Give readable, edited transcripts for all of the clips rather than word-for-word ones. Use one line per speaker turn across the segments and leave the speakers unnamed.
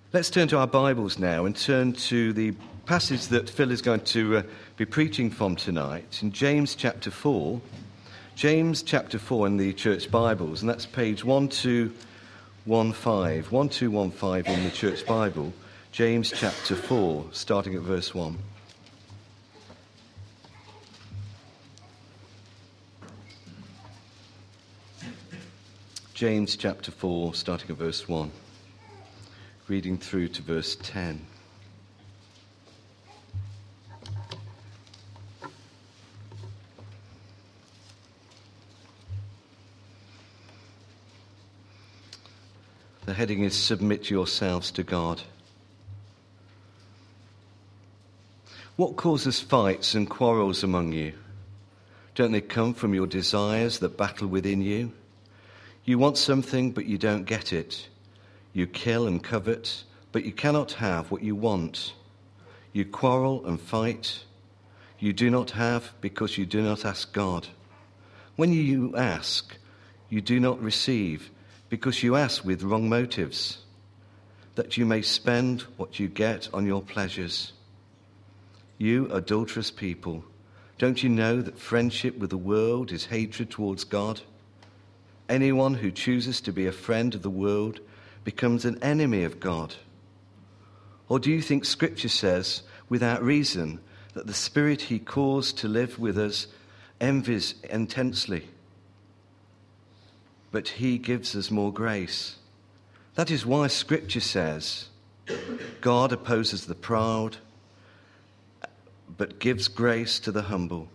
Let's turn to our Bibles now and turn to the passage that Phil is going to be preaching from tonight in James chapter 4. James chapter 4 in the Church Bibles, and that's page 1215. 1215 in the Church Bible. James chapter 4, starting at verse 1. James chapter 4, starting at verse 1. Reading through to verse 10. The heading is Submit Yourselves to God. What causes fights and quarrels among you? Don't they come from your desires that battle within you? You want something, but you don't get it. You kill and covet, but you cannot have what you want. You quarrel and fight. You do not have because you do not ask God. When you ask, you do not receive because you ask with wrong motives, that you may spend what you get on your pleasures. You adulterous people, don't you know that friendship with the world is hatred towards God? Anyone who chooses to be a friend of the world becomes an enemy of God. Or do you think Scripture says, without reason, that the Spirit he caused to live with us envies intensely? But he gives us more grace. That is why Scripture says, God opposes the proud, but gives grace to the humble.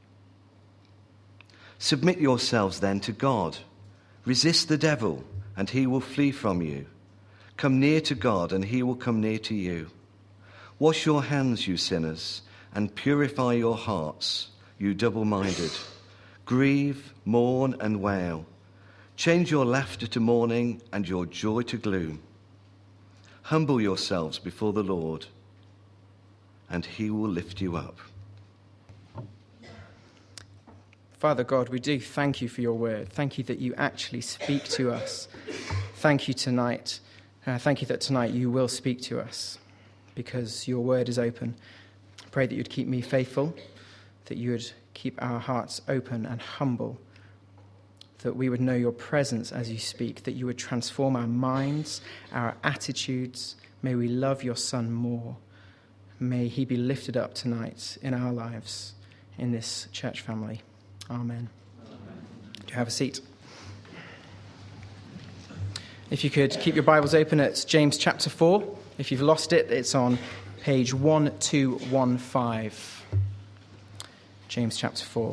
Submit yourselves then to God. Resist the devil, and he will flee from you. Come near to God, and he will come near to you. Wash your hands, you sinners, and purify your hearts, you double-minded. Grieve, mourn, and wail. Change your laughter to mourning and your joy to gloom. Humble yourselves before the Lord, and he will lift you up.
Father God, we do thank you for your word. Thank you that you actually speak to us. Thank you tonight. Thank you that tonight you will speak to us because your word is open. I pray that you'd keep me faithful, that you would keep our hearts open and humble, that we would know your presence as you speak, that you would transform our minds, our attitudes. May we love your Son more. May he be lifted up tonight in our lives, in this church family. Amen. Do you have a seat? If you could keep your Bibles open at James chapter 4. If you've lost it, it's on page 1215. James chapter 4.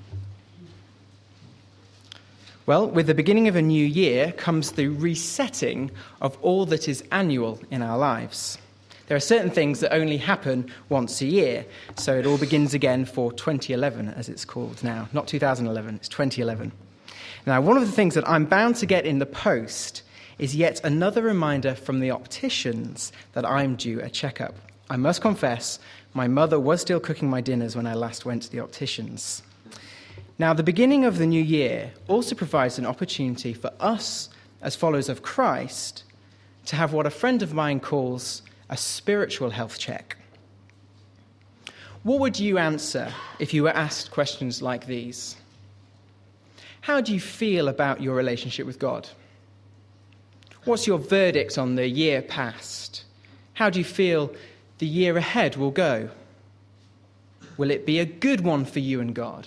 Well, with the beginning of a new year comes the resetting of all that is annual in our lives. There are certain things that only happen once a year, so it all begins again for 2011, as it's called now. Not 2011, it's 2011. Now, one of the things that I'm bound to get in the post is yet another reminder from the opticians that I'm due a checkup. I must confess, my mother was still cooking my dinners when I last went to the opticians. Now, the beginning of the new year also provides an opportunity for us, as followers of Christ, to have what a friend of mine calls a spiritual health check. What would you answer if you were asked questions like these? How do you feel about your relationship with God? What's your verdict on the year past? How do you feel the year ahead will go? Will it be a good one for you and God?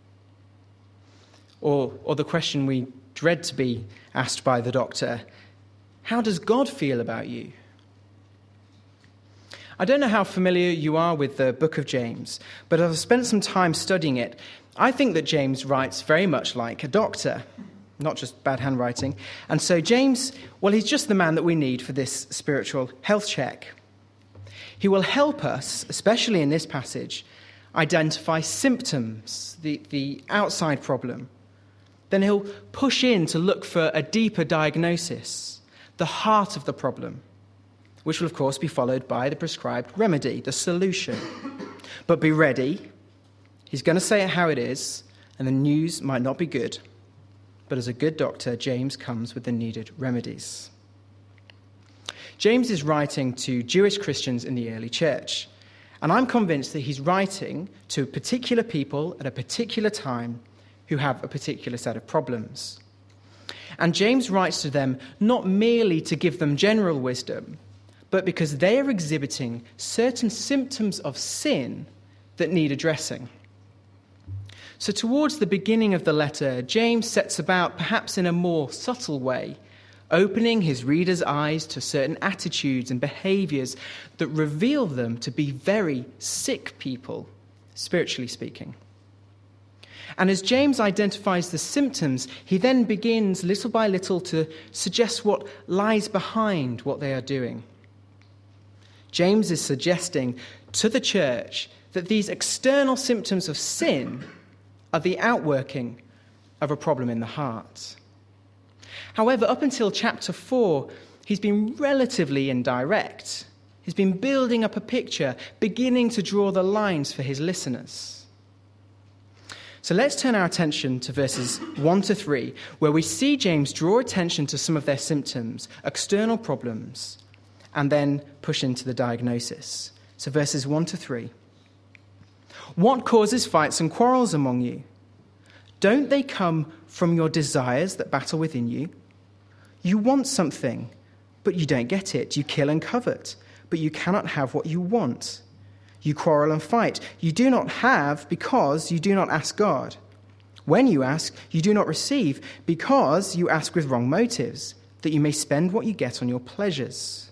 Or the question we dread to be asked by the doctor, how does God feel about you? I don't know how familiar you are with the book of James, but I've spent some time studying it. I think that James writes very much like a doctor, not just bad handwriting. And so James, well, he's just the man that we need for this spiritual health check. He will help us, especially in this passage, identify symptoms, the outside problem. Then he'll push in to look for a deeper diagnosis, the heart of the problem, which will, of course, be followed by the prescribed remedy, the solution. But be ready. He's going to say it how it is, and the news might not be good. But as a good doctor, James comes with the needed remedies. James is writing to Jewish Christians in the early church, and I'm convinced that he's writing to particular people at a particular time who have a particular set of problems. And James writes to them not merely to give them general wisdom, but because they are exhibiting certain symptoms of sin that need addressing. So towards the beginning of the letter, James sets about, perhaps in a more subtle way, opening his readers' eyes to certain attitudes and behaviors that reveal them to be very sick people, spiritually speaking. And as James identifies the symptoms, he then begins little by little to suggest what lies behind what they are doing. James is suggesting to the church that these external symptoms of sin are the outworking of a problem in the heart. However, up until chapter 4, he's been relatively indirect. He's been building up a picture, beginning to draw the lines for his listeners. So let's turn our attention to verses 1 to 3, where we see James draw attention to some of their symptoms, external problems, and then push into the diagnosis. So verses 1 to 3. What causes fights and quarrels among you? Don't they come from your desires that battle within you? You want something, but you don't get it. You kill and covet, but you cannot have what you want. You quarrel and fight. You do not have because you do not ask God. When you ask, you do not receive because you ask with wrong motives, that you may spend what you get on your pleasures.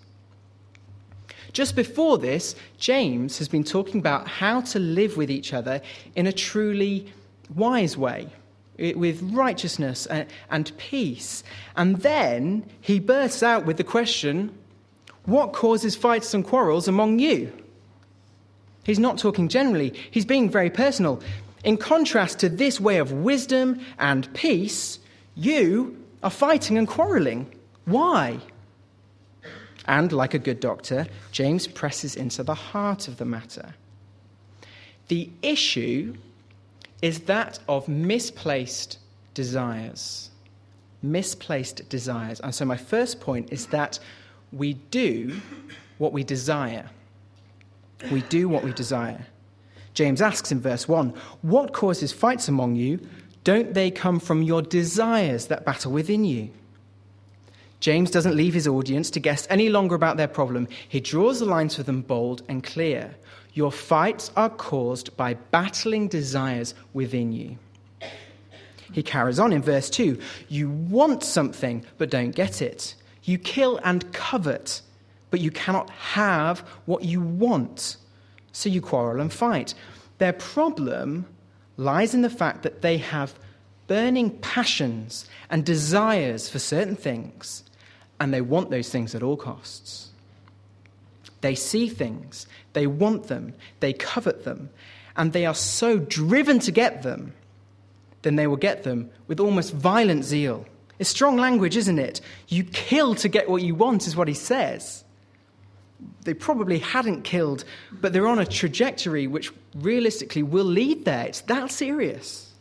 Just before this, James has been talking about how to live with each other in a truly wise way, with righteousness and peace. And then he bursts out with the question, what causes fights and quarrels among you? He's not talking generally. He's being very personal. In contrast to this way of wisdom and peace, you are fighting and quarreling. Why? And like a good doctor, James presses into the heart of the matter. The issue is that of misplaced desires. Misplaced desires. And so my first point is that we do what we desire. We do what we desire. James asks in verse 1, what causes fights among you? Don't they come from your desires that battle within you? James doesn't leave his audience to guess any longer about their problem. He draws the lines for them bold and clear. Your fights are caused by battling desires within you. He carries on in verse 2. You want something, but don't get it. You kill and covet, but you cannot have what you want. So you quarrel and fight. Their problem lies in the fact that they have burning passions and desires for certain things, and they want those things at all costs. They see things, they want them, they covet them, and they are so driven to get them, then they will get them with almost violent zeal. It's strong language, isn't it? You kill to get what you want, is what he says. They probably hadn't killed, but they're on a trajectory which realistically will lead there. It's that serious.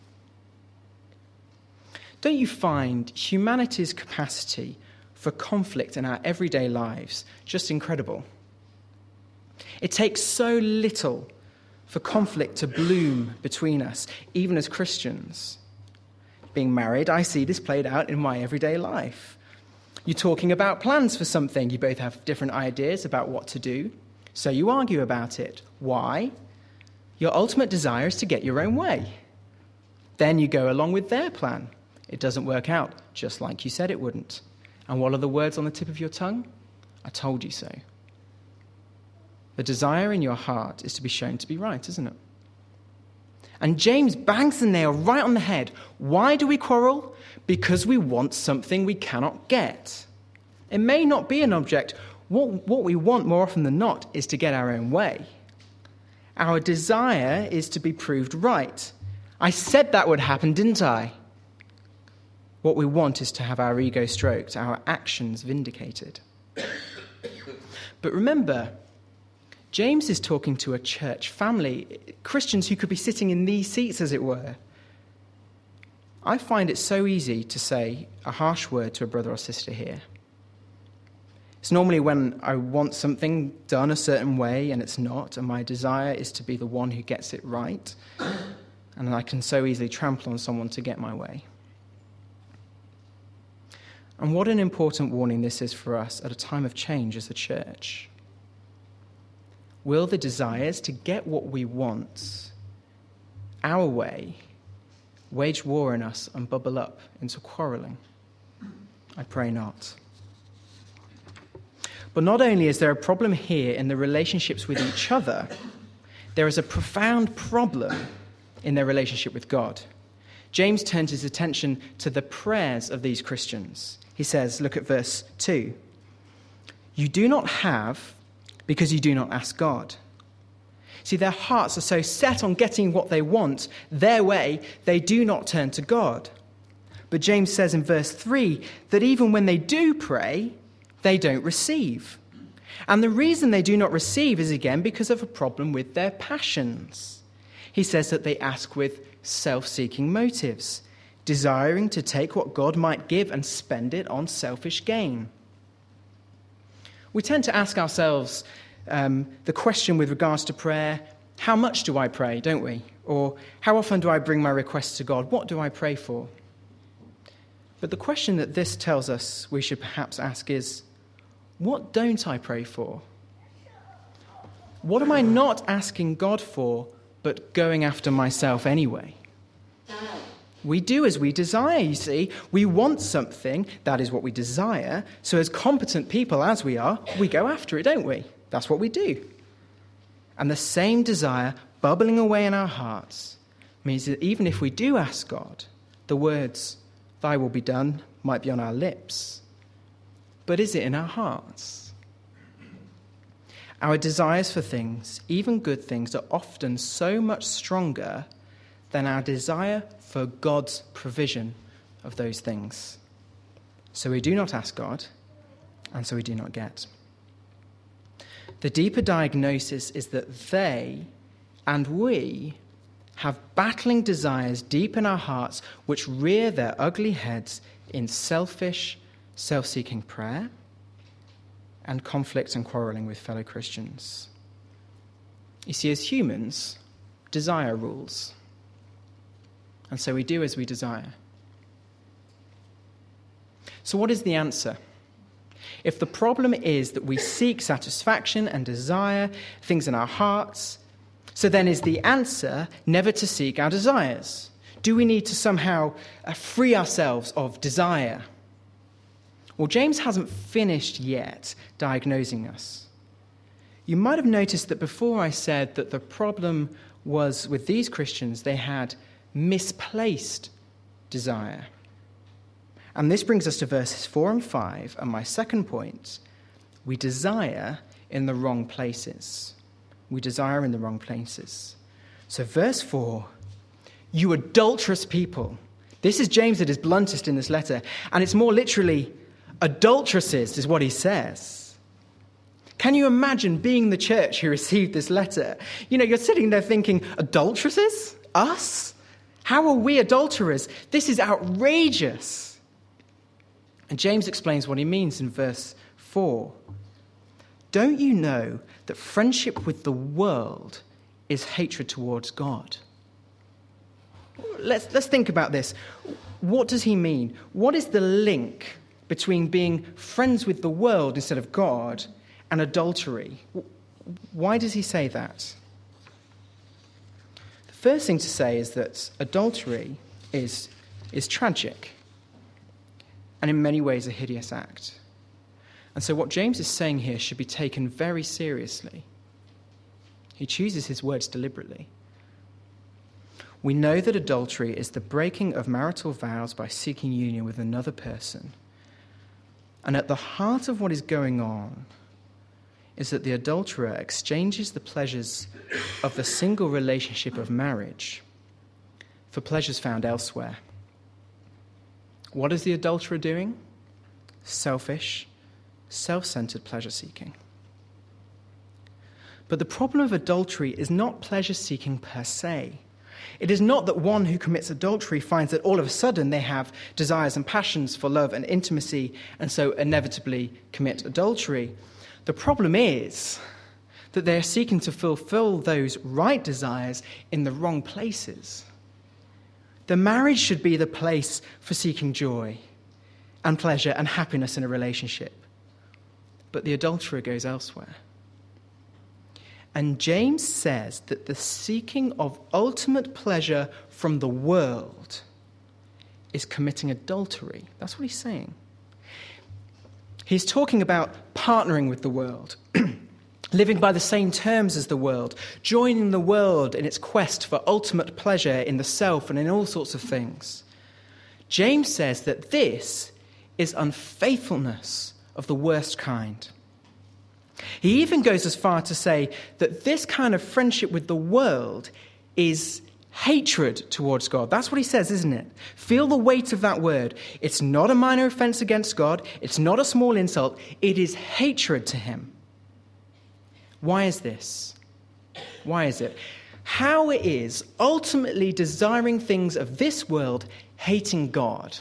Don't you find humanity's capacity for conflict in our everyday lives just incredible? It takes so little for conflict to bloom between us, even as Christians. Being married, I see this played out in my everyday life. You're talking about plans for something. You both have different ideas about what to do, so you argue about it. Why? Your ultimate desire is to get your own way. Then you go along with their plan. It doesn't work out, just like you said it wouldn't. And what are the words on the tip of your tongue? I told you so. The desire in your heart is to be shown to be right, isn't it? And James bangs the nail right on the head. Why do we quarrel? Because we want something we cannot get. It may not be an object. What we want more often than not is to get our own way. Our desire is to be proved right. I said that would happen, didn't I? What we want is to have our ego stroked, our actions vindicated. But remember, James is talking to a church family, Christians who could be sitting in these seats, as it were. I find it so easy to say a harsh word to a brother or sister here. It's normally when I want something done a certain way and it's not, and my desire is to be the one who gets it right, and I can so easily trample on someone to get my way. And what an important warning this is for us at a time of change as a church. Will the desires to get what we want our way wage war in us and bubble up into quarrelling? I pray not. But not only is there a problem here in the relationships with each other, there is a profound problem in their relationship with God. James turns his attention to the prayers of these Christians. He says, look at verse 2. You do not have because you do not ask God. See, their hearts are so set on getting what they want their way, they do not turn to God. But James says in verse 3 that even when they do pray, they don't receive. And the reason they do not receive is again because of a problem with their passions. He says that they ask with self-seeking motives, desiring to take what God might give and spend it on selfish gain. We tend to ask ourselves the question with regards to prayer, how much do I pray, don't we? Or how often do I bring my requests to God? What do I pray for? But the question that this tells us we should perhaps ask is, what don't I pray for? What am I not asking God for, but going after myself anyway? We do as we desire, you see. We want something, that is what we desire. So as competent people as we are, we go after it, don't we? That's what we do. And the same desire bubbling away in our hearts means that even if we do ask God, the words, "Thy will be done," might be on our lips. But is it in our hearts? Our desires for things, even good things, are often so much stronger than our desire for God's provision of those things. So we do not ask God, and so we do not get. The deeper diagnosis is that they and we have battling desires deep in our hearts which rear their ugly heads in selfish, self-seeking prayer and conflict and quarrelling with fellow Christians. You see, as humans, desire rules. And so we do as we desire. So what is the answer? If the problem is that we seek satisfaction and desire things in our hearts, so then is the answer never to seek our desires? Do we need to somehow free ourselves of desire? Well, James hasn't finished yet diagnosing us. You might have noticed that before I said that the problem was with these Christians, they had misplaced desire. And this brings us to verses 4 and 5, and my second point, we desire in the wrong places. We desire in the wrong places. So verse 4, you adulterous people. This is James at his bluntest in this letter, and it's more literally, adulteresses is what he says. Can you imagine being the church who received this letter? You know, you're sitting there thinking, adulteresses? Us? How are we adulterers? This is outrageous. And James explains what he means in verse 4. Don't you know that friendship with the world is hatred towards God? Let's think about this. What does he mean? What is the link between being friends with the world instead of God and adultery? Why does he say that? The first thing to say is that adultery is tragic and in many ways a hideous act. And so what James is saying here should be taken very seriously. He chooses his words deliberately. We know that adultery is the breaking of marital vows by seeking union with another person. And at the heart of what is going on is that the adulterer exchanges the pleasures of the single relationship of marriage for pleasures found elsewhere. What is the adulterer doing? Selfish, self-centered pleasure-seeking. But the problem of adultery is not pleasure-seeking per se. It is not that one who commits adultery finds that all of a sudden they have desires and passions for love and intimacy and so inevitably commit adultery. The problem is that they are seeking to fulfill those right desires in the wrong places. The marriage should be the place for seeking joy and pleasure and happiness in a relationship. But the adulterer goes elsewhere. And James says that the seeking of ultimate pleasure from the world is committing adultery. That's what he's saying. He's talking about partnering with the world, living by the same terms as the world, joining the world in its quest for ultimate pleasure in the self and in all sorts of things. James says that this is unfaithfulness of the worst kind. He even goes as far to say that this kind of friendship with the world is hatred towards God. That's what he says, isn't it? Feel the weight of that word. It's not a minor offense against God. It's not a small insult. It is hatred to him. Why is this? Why is it? How is ultimately desiring things of this world hating God?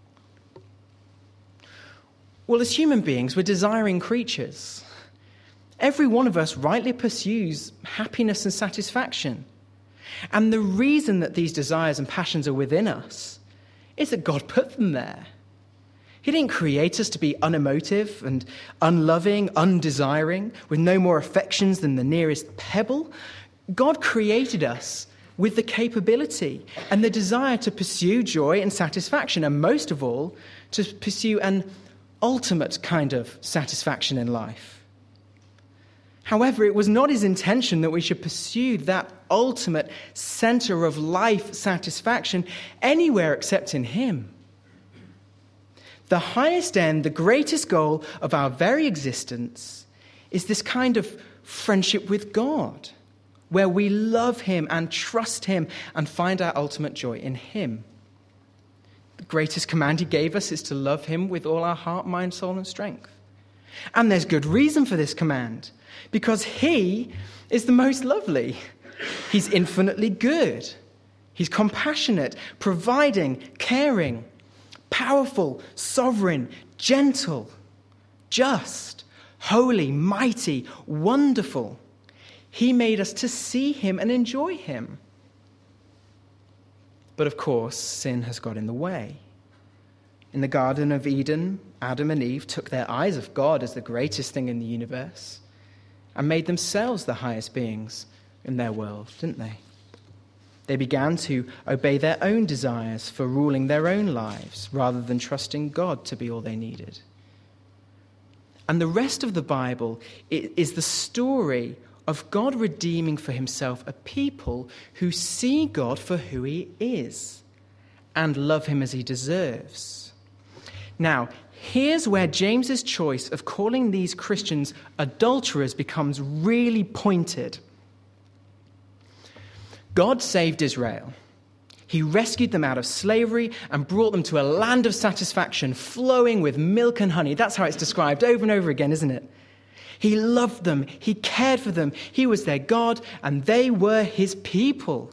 Well, as human beings, we're desiring creatures. Every one of us rightly pursues happiness and satisfaction. And the reason that these desires and passions are within us is that God put them there. He didn't create us to be unemotive and unloving, undesiring, with no more affections than the nearest pebble. God created us with the capability and the desire to pursue joy and satisfaction, and most of all, to pursue an ultimate kind of satisfaction in life. However, it was not his intention that we should pursue that ultimate center of life satisfaction anywhere except in him. The highest end, the greatest goal of our very existence is this kind of friendship with God, where we love him and trust him and find our ultimate joy in him. The greatest command he gave us is to love him with all our heart, mind, soul, and strength. And there's good reason for this command, because he is the most lovely. He's infinitely good. He's compassionate, providing, caring, powerful, sovereign, gentle, just, holy, mighty, wonderful. He made us to see him and enjoy him. But of course, sin has got in the way. In the Garden of Eden, Adam and Eve took their eyes off God as the greatest thing in the universe and made themselves the highest beings in their world, didn't they? They began to obey their own desires for ruling their own lives rather than trusting God to be all they needed. And the rest of the Bible is the story of God redeeming for himself a people who see God for who he is and love him as he deserves. Now, here's where James's choice of calling these Christians adulterers becomes really pointed. God saved Israel. He rescued them out of slavery and brought them to a land of satisfaction flowing with milk and honey. That's how it's described over and over again, isn't it? He loved them. He cared for them. He was their God, and they were his people.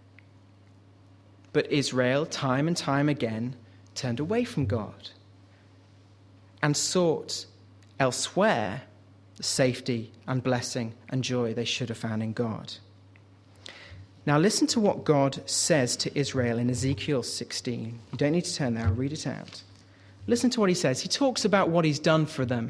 But Israel, time and time again, turned away from God and sought elsewhere the safety and blessing and joy they should have found in God. Now listen to what God says to Israel in Ezekiel 16. You don't need to turn there, I'll read it out. Listen to what he says. He talks about what he's done for them.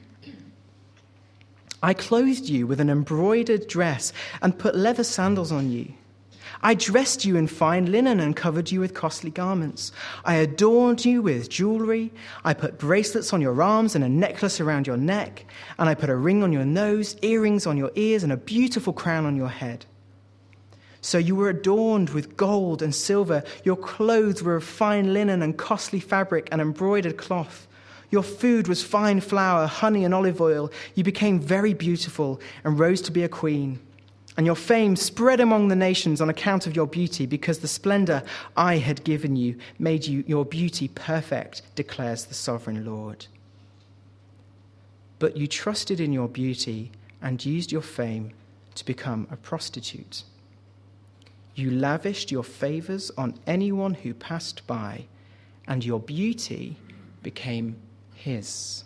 I clothed you with an embroidered dress and put leather sandals on you. I dressed you in fine linen and covered you with costly garments. I adorned you with jewelry. I put bracelets on your arms and a necklace around your neck. And I put a ring on your nose, earrings on your ears, and a beautiful crown on your head. So you were adorned with gold and silver. Your clothes were of fine linen and costly fabric and embroidered cloth. Your food was fine flour, honey, and olive oil. You became very beautiful and rose to be a queen. And your fame spread among the nations on account of your beauty, because the splendor I had given you made your beauty perfect, declares the sovereign Lord. But you trusted in your beauty and used your fame to become a prostitute. You lavished your favors on anyone who passed by, and your beauty became his.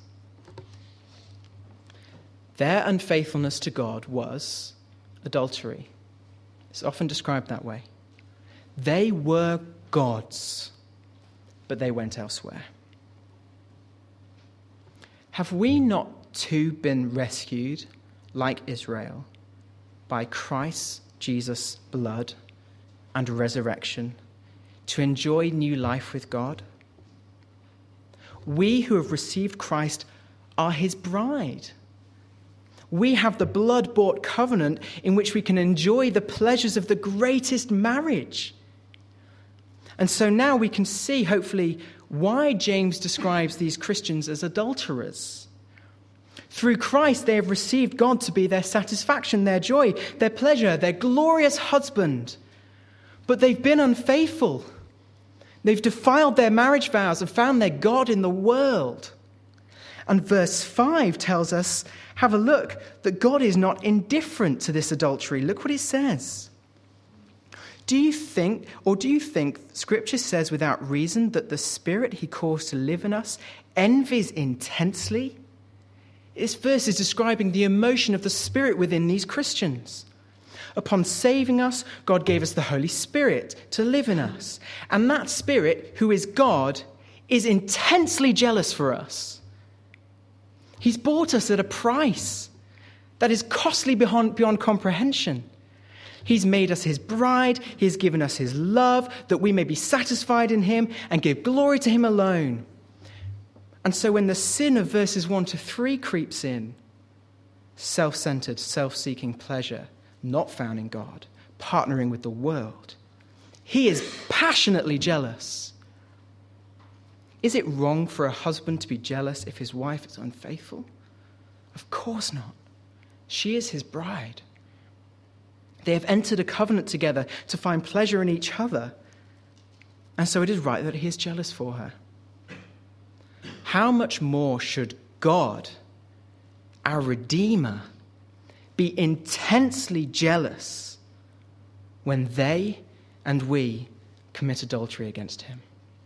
Their unfaithfulness to God was adultery. It's often described that way. They were gods, but they went elsewhere. Have we not too been rescued, like Israel, by Christ Jesus' blood and resurrection to enjoy new life with God? We who have received Christ are his bride. We have the blood-bought covenant in which we can enjoy the pleasures of the greatest marriage. And so now we can see, hopefully, why James describes these Christians as adulterers. Through Christ, they have received God to be their satisfaction, their joy, their pleasure, their glorious husband. But they've been unfaithful. They've defiled their marriage vows and found their God in the world. And verse 5 tells us, have a look, that God is not indifferent to this adultery. Look what it says. Do you think Scripture says without reason that the Spirit he caused to live in us envies intensely? This verse is describing the emotion of the Spirit within these Christians. Upon saving us, God gave us the Holy Spirit to live in us. And that Spirit, who is God, is intensely jealous for us. He's bought us at a price that is costly beyond comprehension. He's made us his bride. He's given us his love that we may be satisfied in him and give glory to him alone. And so when the sin of verses 1 to 3 creeps in, self-centered, self-seeking pleasure, not found in God, partnering with the world, he is passionately jealous. Is it wrong for a husband to be jealous if his wife is unfaithful? Of course not. She is his bride. They have entered a covenant together to find pleasure in each other. And so it is right that he is jealous for her. How much more should God, our Redeemer, be intensely jealous when they and we commit adultery against him?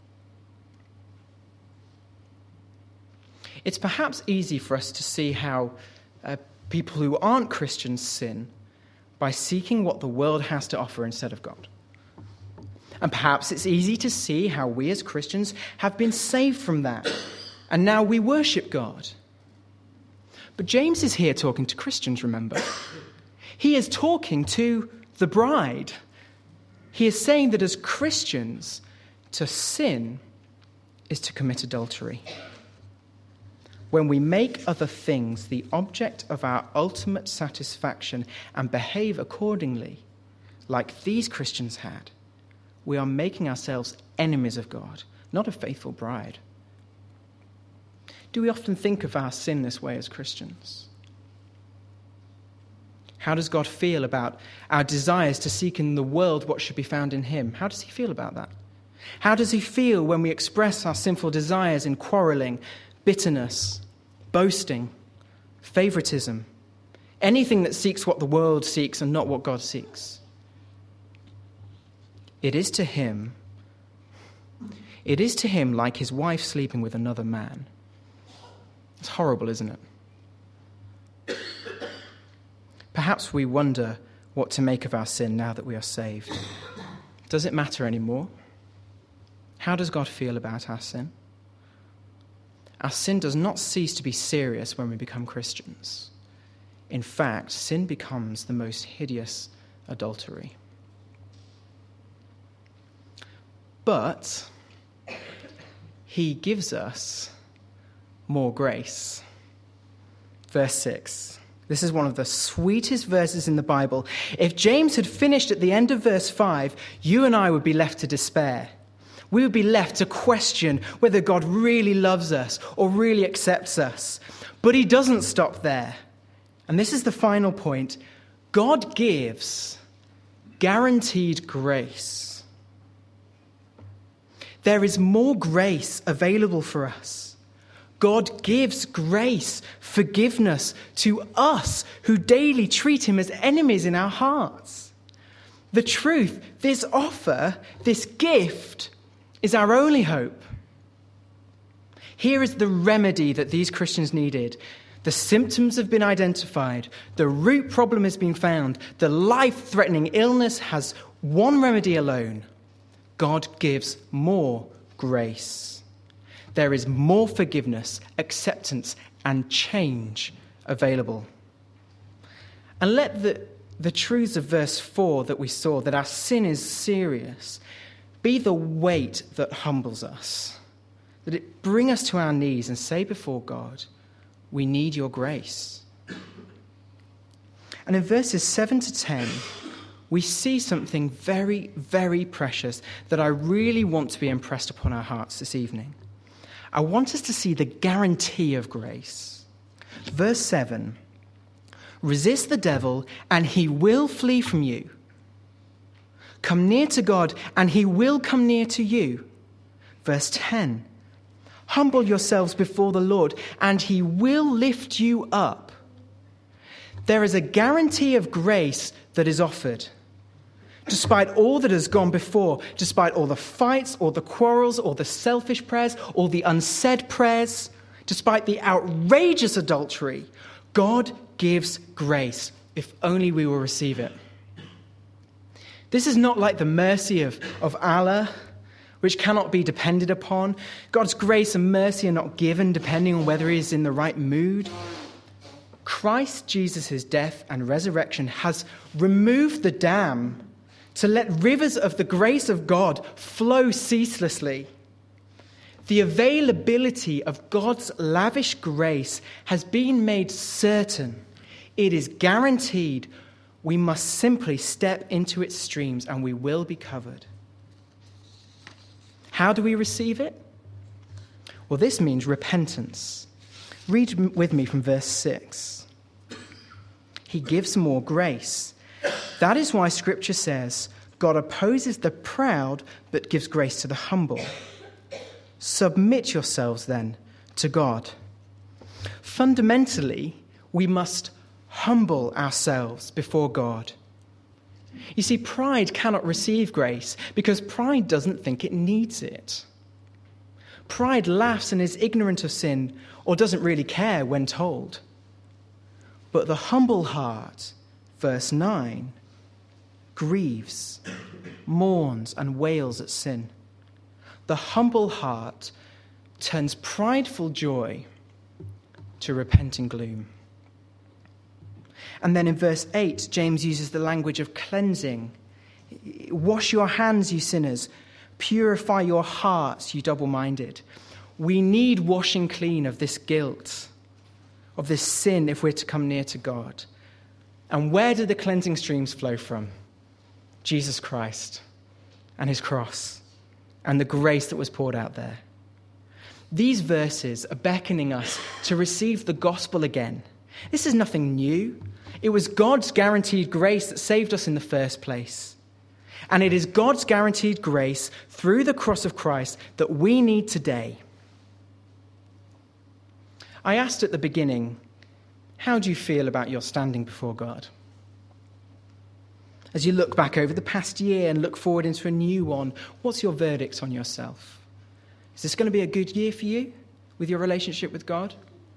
It's perhaps easy for us to see how people who aren't Christians sin by seeking what the world has to offer instead of God. And perhaps it's easy to see how we as Christians have been saved from that, and now we worship God. But James is here talking to Christians, remember? He is talking to the bride. He is saying that as Christians, to sin is to commit adultery. When we make other things the object of our ultimate satisfaction and behave accordingly, like these Christians had, we are making ourselves enemies of God, not a faithful bride. Do we often think of our sin this way as Christians? How does God feel about our desires to seek in the world what should be found in him? How does he feel about that? How does he feel when we express our sinful desires in quarreling, bitterness, boasting, favoritism, anything that seeks what the world seeks and not what God seeks? It is to him like his wife sleeping with another man. It's horrible, isn't it? Perhaps we wonder what to make of our sin now that we are saved. Does it matter anymore? How does God feel about our sin? Our sin does not cease to be serious when we become Christians. In fact, sin becomes the most hideous adultery. But he gives us more grace. Verse 6. This is one of the sweetest verses in the Bible. If James had finished at the end of verse 5, you and I would be left to despair. We would be left to question whether God really loves us or really accepts us. But he doesn't stop there. And this is the final point. God gives guaranteed grace. There is more grace available for us. God gives grace, forgiveness to us who daily treat him as enemies in our hearts. The truth, this offer, this gift, is our only hope. Here is the remedy that these Christians needed. The symptoms have been identified. The root problem has been found. The life-threatening illness has one remedy alone. God gives more grace. There is more forgiveness, acceptance, and change available. And let the truths of verse 4 that we saw, that our sin is serious, be the weight that humbles us. That it bring us to our knees and say before God, we need your grace. And in verses 7 to 10, we see something very, very precious that I really want to be impressed upon our hearts this evening. I want us to see the guarantee of grace. Verse 7, resist the devil and he will flee from you. Come near to God and he will come near to you. Verse 10, humble yourselves before the Lord and he will lift you up. There is a guarantee of grace that is offered. Despite all that has gone before, despite all the fights, all the quarrels, all the selfish prayers, all the unsaid prayers, despite the outrageous adultery, God gives grace if only we will receive it. This is not like the mercy of Allah, which cannot be depended upon. God's grace and mercy are not given depending on whether he is in the right mood. Christ Jesus' death and resurrection has removed the dam to let rivers of the grace of God flow ceaselessly. The availability of God's lavish grace has been made certain. It is guaranteed. We must simply step into its streams and we will be covered. How do we receive it? Well, this means repentance. Read with me from verse 6. He gives more grace. That is why Scripture says, God opposes the proud but gives grace to the humble. Submit yourselves then to God. Fundamentally, we must humble ourselves before God. You see, pride cannot receive grace because pride doesn't think it needs it. Pride laughs and is ignorant of sin or doesn't really care when told. But the humble heart, verse 9, grieves, mourns, and wails at sin. The humble heart turns prideful joy to repenting gloom. And then in verse 8, James uses the language of cleansing. Wash your hands, you sinners. Purify your hearts, you double-minded. We need washing clean of this guilt, of this sin, if we're to come near to God. And where do the cleansing streams flow from? Jesus Christ and his cross and the grace that was poured out there. These verses are beckoning us to receive the gospel again. This is nothing new. It was God's guaranteed grace that saved us in the first place. And it is God's guaranteed grace through the cross of Christ that we need today. I asked at the beginning, how do you feel about your standing before God? As you look back over the past year and look forward into a new one, what's your verdict on yourself? Is this going to be a good year for you with your relationship with God?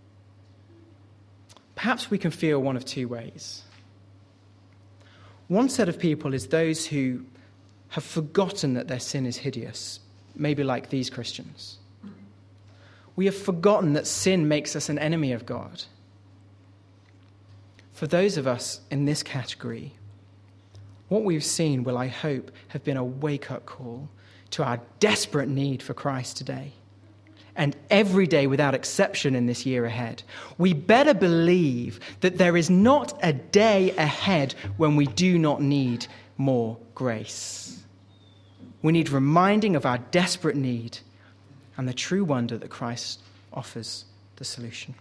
Perhaps we can feel one of two ways. One set of people is those who have forgotten that their sin is hideous, maybe like these Christians. We have forgotten that sin makes us an enemy of God. For those of us in this category, what we've seen will, I hope, have been a wake-up call to our desperate need for Christ today. And every day without exception in this year ahead. We better believe that there is not a day ahead when we do not need more grace. We need reminding of our desperate need and the true wonder that Christ offers the solution.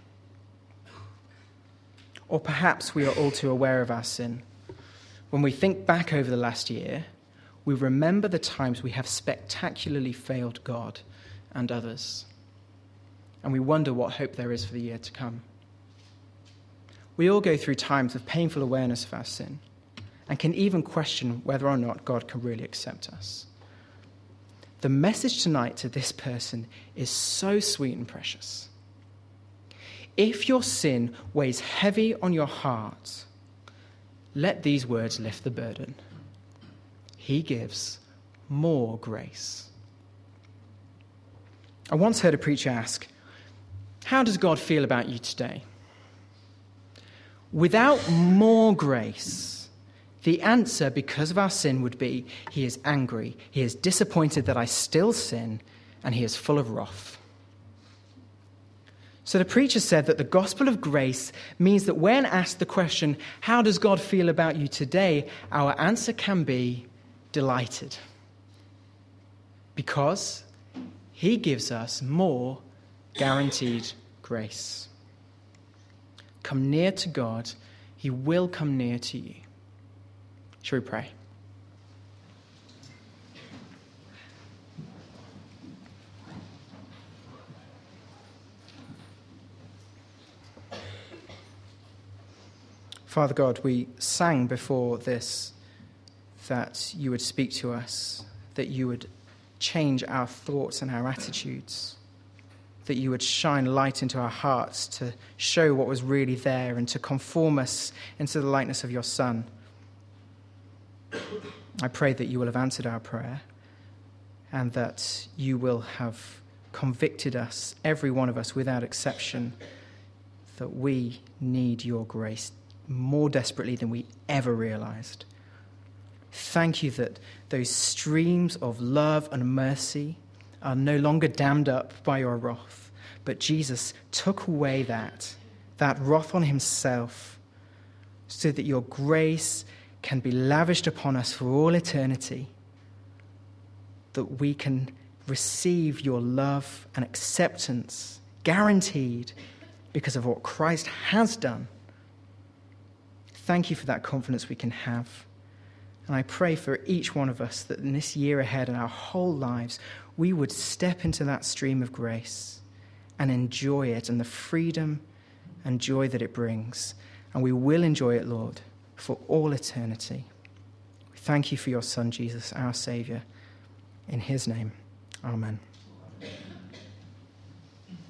Or perhaps we are all too aware of our sin. When we think back over the last year, we remember the times we have spectacularly failed God and others. And we wonder what hope there is for the year to come. We all go through times of painful awareness of our sin. and can even question whether or not God can really accept us. The message tonight to this person is so sweet and precious. If your sin weighs heavy on your heart, let these words lift the burden. He gives more grace. I once heard a preacher ask, "How does God feel about you today?" Without more grace, the answer, because of our sin, would be, he is angry, he is disappointed that I still sin, and he is full of wrath. So the preacher said that the gospel of grace means that when asked the question, how does God feel about you today, our answer can be delighted. Because he gives us more guaranteed grace. Come near to God, he will come near to you. Shall we pray? Father God, we sang before this that you would speak to us, that you would change our thoughts and our attitudes, that you would shine light into our hearts to show what was really there and to conform us into the likeness of your Son. I pray that you will have answered our prayer and that you will have convicted us, every one of us without exception, that we need your grace more desperately than we ever realized. Thank you that those streams of love and mercy are no longer dammed up by your wrath, but Jesus took away that wrath on himself so that your grace can be lavished upon us for all eternity, that we can receive your love and acceptance guaranteed because of what Christ has done. Thank you for that confidence we can have. And I pray for each one of us that in this year ahead and our whole lives, we would step into that stream of grace and enjoy it and the freedom and joy that it brings. And we will enjoy it, Lord, for all eternity. We thank you for your Son, Jesus, our Saviour. In his name, amen.